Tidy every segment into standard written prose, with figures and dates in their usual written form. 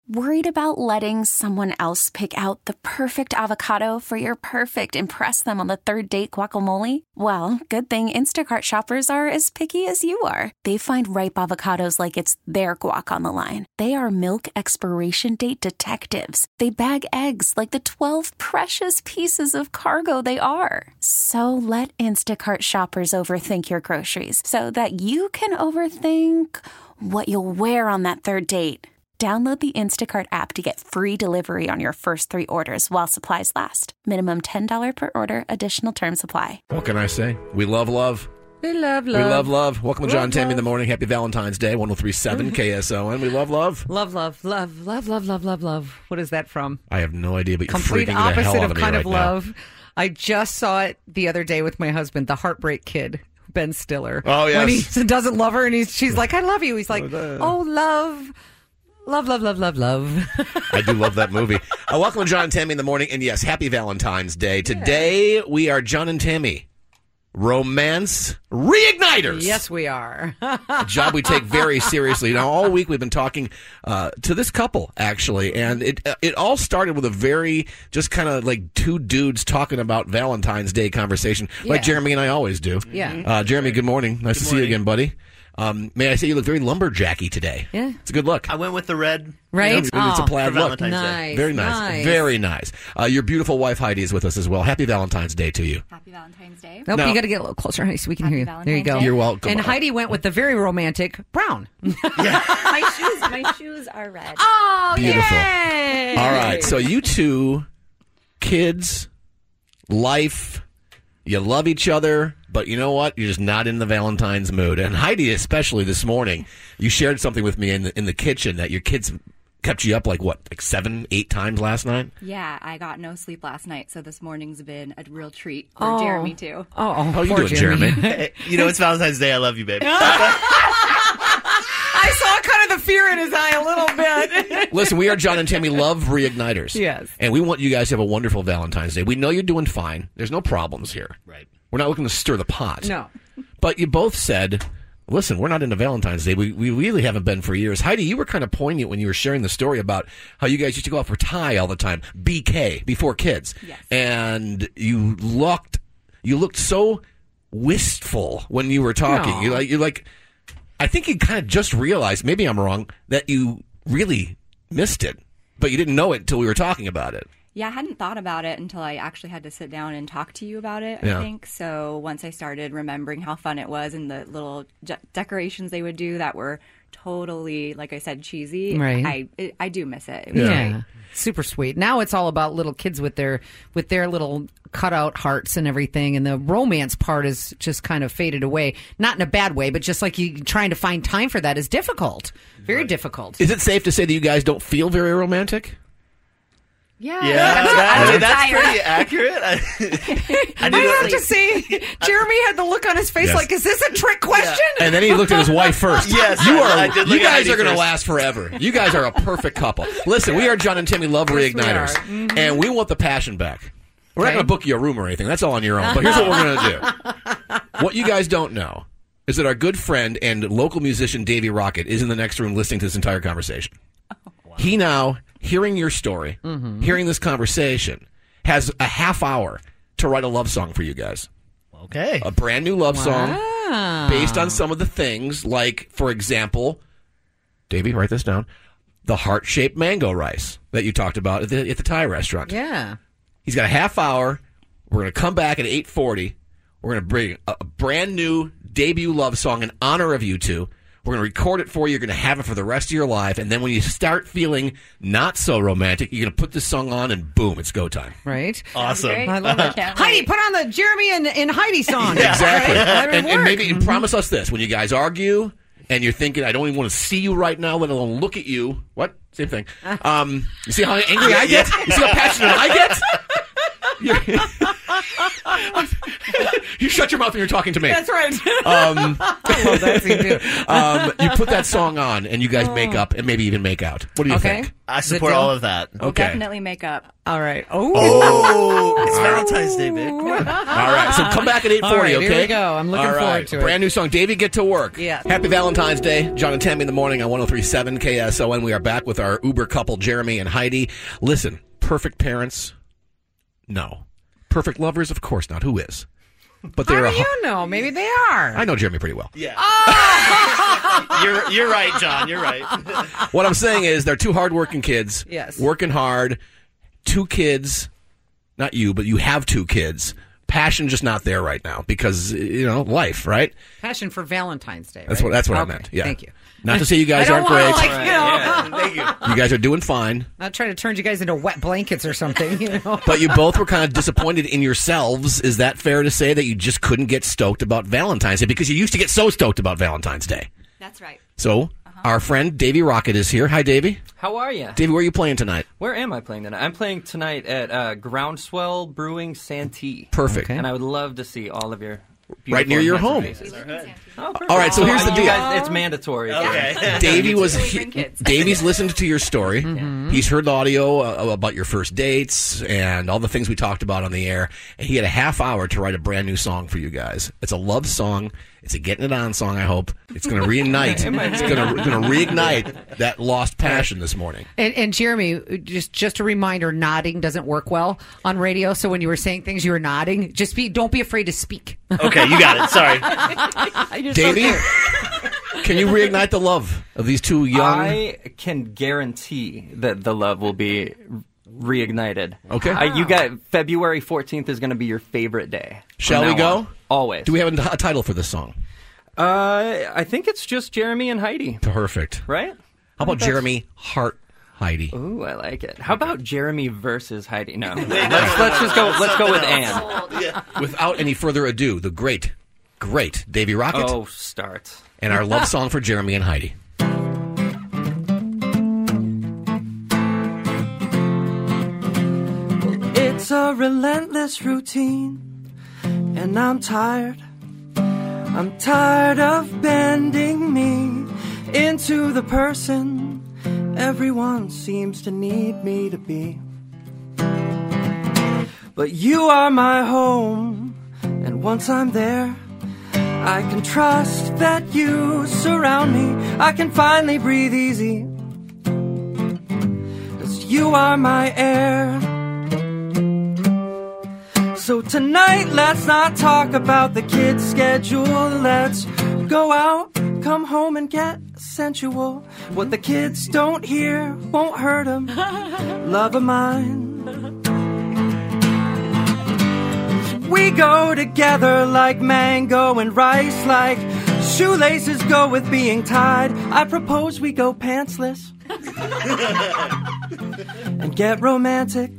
Worried about letting someone else pick out the perfect avocado for your perfect impress them on the third date guacamole? Well, good thing Instacart shoppers are as picky as you are. They find ripe avocados like it's their guac on the line. They are milk expiration date detectives. They bag eggs like the 12 precious pieces of cargo they are. So let Instacart shoppers overthink your groceries so that you can overthink what you'll wear on that third date. Download the Instacart app to get free delivery on your first 3 orders while supplies last. Minimum $10 per order. Additional terms apply. What can I say? We love love. We love love. We love love. Welcome to John and Tammy in the morning. Happy Valentine's Day, 1037 KSON. We love love. Love, love, love, love, love, love, love, love. What is that from? I have no idea, but you're Complete freaking the hell opposite out of of me kind right of now. love. I just saw it the other day with my husband, The Heartbreak Kid, Ben Stiller. Oh, yes. When he doesn't love her and she's like, I love you. He's like, oh, love. Love, love, love, love, love. I do love that movie. Welcome to John and Tammy in the morning. And yes, happy Valentine's Day. Today, we are John and Tammy, romance reigniters. Yes, we are. A job we take very seriously. Now, all week we've been talking to this couple, actually, and it all started with a very just kind of like two dudes talking about Valentine's Day conversation, like Jeremy and I always do. Yeah. Jeremy, good morning. Nice to see you again, buddy. May I say you look very lumberjacky today? Yeah. It's a good look. I went with the red. Right? It's a plaid for look. Valentine's Day. Nice. Very nice. Very nice. Your beautiful wife Heidi is with us as well. Happy Valentine's Day to you. Happy Valentine's Day. Nope, Now- you got to get a little closer, honey, so we can hear you. Happy There you go. Valentine's Day. You're welcome. And Heidi went with the very romantic brown. My shoes are red. Oh, Beautiful. yay! All right. So you two, kids, life, you love each other, but you know what? You're just not in the Valentine's mood. And Heidi, especially this morning, you shared something with me in the kitchen that your kids kept you up like 7, 8 times last night? Yeah, I got no sleep last night, so this morning's been a real treat for Jeremy, too. How you poor doing, Jeremy? Hey, you know, it's Valentine's Day. I love you, babe. I saw kind of the fear in his eye a little bit. Listen, we are John and Tammy Love Reigniters. Yes. And we want you guys to have a wonderful Valentine's Day. We know you're doing fine. There's no problems here. Right. We're not looking to stir the pot. No. But you both said, listen, we're not into Valentine's Day. We really haven't been for years. Heidi, you were kind of poignant when you were sharing the story about how you guys used to go out for Thai all the time, BK, before kids. Yes. And you looked so wistful when you were talking. Aw. You're like, I think you kind of just realized, maybe I'm wrong, that you really missed it, but you didn't know it until we were talking about it. Yeah, I hadn't thought about it until I actually had to sit down and talk to you about it, Yeah. I think. So once I started remembering how fun it was and the little decorations they would do that were totally, like I said, cheesy, Right. I do miss it. It was Yeah. great. Super sweet. Now it's all about little kids with their little cutout hearts and everything, and the romance part is just kind of faded away. Not in a bad way, but just like you trying to find time for that is difficult. Very difficult. Is it safe to say that you guys don't feel very romantic? Yeah. Yeah, that's tired. pretty accurate. I have to say, Jeremy had the look on his face Yes. like, is this a trick question? And then he looked at his wife first. Yes, I did look you at guys Heidi are going to first. last forever. You guys are a perfect couple. Listen, we are John and Timmy Love Yes, we Reigniters, are. Mm-hmm. and we want the passion back. We're not Okay. going to book you a room or anything. That's all on your own. But here's what we're going to do. What you guys don't know is that our good friend and local musician Davey Rocket is in the next room listening to this entire conversation. He now, hearing your story, hearing this conversation, has a half hour to write a love song for you guys. Okay. A brand new love song Wow. based on some of the things, like, for example, Davey, write this down, the heart-shaped mango rice that you talked about at the Thai restaurant. Yeah. He's got a half hour. We're going to come back at 8:40. We're going to bring a brand new debut love song in honor of you two. We're going to record it for you. You're going to have it for the rest of your life. And then when you start feeling not so romantic, you're going to put this song on and boom, it's go time. Right? Awesome. Great. I love it. Can't Heidi, wait. put on the Jeremy and Heidi song. Exactly. That would And work. maybe and promise us this. When you guys argue and you're thinking, I don't even want to see you right now, let alone look at you. What? Same thing. You see how angry I get? You see how passionate I get? You shut your mouth when you're talking to me. That's right. I love that scene too. You put that song on, and you guys make up and maybe even make out. What do you Okay. think? I support all of that. Okay. Definitely make up. All right. Oh. Oh, it's Valentine's Day, babe. All right. So come back at 8:40, All right, okay? here we go. I'm looking All right. forward to it. Brand new song. Davey, get to work. Yeah. Happy Valentine's Day. John and Tammy in the morning on 103.7 KSON. We are back with our Uber couple, Jeremy and Heidi. Listen, perfect parents? No. Perfect lovers? Of course not. Who is? But How they're do you know? Maybe they are. I know Jeremy pretty well. Yeah. You're right, John. You're right. What I'm saying is they're two hardworking kids. Yes. Working hard. Two kids. Not you, but you have two kids. Passion just not there right now because, life, right? Passion for Valentine's Day. That's right? what I Okay, meant. Yeah. Thank you. Not to say you guys I aren't don't great. want to, Thank you. You guys are doing fine. not trying to turn you guys into wet blankets or something. But you both were kind of disappointed in yourselves. Is that fair to say that you just couldn't get stoked about Valentine's Day? Because you used to get so stoked about Valentine's Day. That's right. So, our friend Davey Rocket is here. Hi, Davey. How are you? Davey, where are you playing tonight? Where am I playing tonight? I'm playing tonight at Groundswell Brewing Santee. Perfect. And I would love to see all of your beautiful Right near your handsome home. faces. All right. All right, so here's the You deal. guys, it's mandatory. Okay. Davey Bring kids. Davey's listened to your story. Mm-hmm. He's heard the audio about your first dates and all the things we talked about on the air. And he had a half hour to write a brand new song for you guys. It's a love song. It's a getting it on song, I hope. It's going to reignite. It's going to reignite that lost passion this morning. And Jeremy, just a reminder, nodding doesn't work well on radio. So when you were saying things, you were nodding. Don't be afraid to speak. Okay, you got it. Sorry. You're so Davey, cute. can you reignite the love of these two young... I can guarantee that the love will be reignited. Okay. You got February 14th is going to be your favorite day. Shall from we now go? on. Always. Do we have a title for this song? I think it's just Jeremy and Heidi, Perfect. right? How about Jeremy Hart Heidi? Ooh, I like it. How about Jeremy versus Heidi? No, let's just go. Let's go with Anne. Without any further ado, the great Davey Rocket Oh, start. and our love song for Jeremy and Heidi. It's a relentless routine, and I'm tired. I'm tired of bending me into the person everyone seems to need me to be. But you are my home, and once I'm there, I can trust that you surround me. I can finally breathe easy, 'cause you are my air. So tonight, let's not talk about the kids' schedule. Let's go out, come home and get sensual. What the kids don't hear won't hurt them. Love of mine. We go together like mango and rice, like shoelaces go with being tied. I propose we go pantsless and get romantic.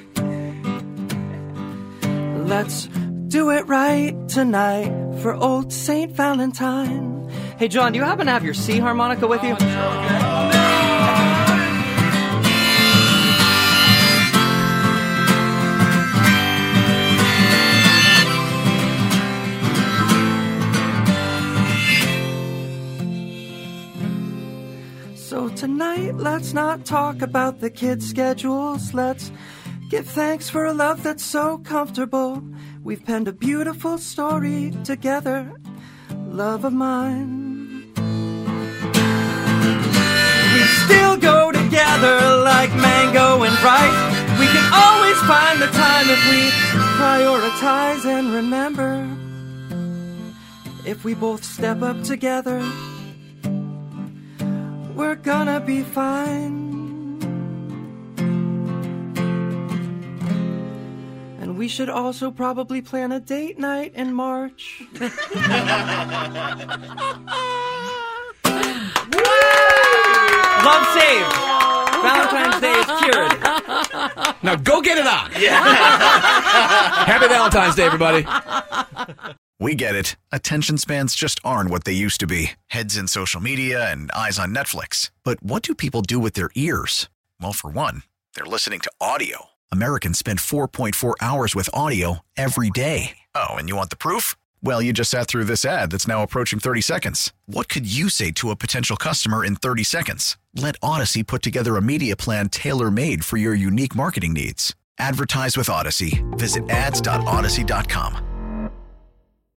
Let's do it right tonight for old St. Valentine. Hey, John, do you happen to have your C harmonica with you? So tonight, let's not talk about the kids' schedules. Let's give thanks for a love that's so comfortable. We've penned a beautiful story together, love of mine. We still go together like mango and rice. We can always find the time if we prioritize and remember. If we both step up together, we're gonna be fine. And we should also probably plan a date night in March. Love saved. Valentine's Day is cured. Now go get it on. Happy Valentine's Day, everybody. We get it. Attention spans just aren't what they used to be. Heads in social media and eyes on Netflix. But what do people do with their ears? Well, for one, they're listening to audio. Americans spend 4.4 hours with audio every day. Oh, and you want the proof? Well, you just sat through this ad that's now approaching 30 seconds. What could you say to a potential customer in 30 seconds? Let Odyssey put together a media plan tailor-made for your unique marketing needs. Advertise with Odyssey. Visit ads.odyssey.com.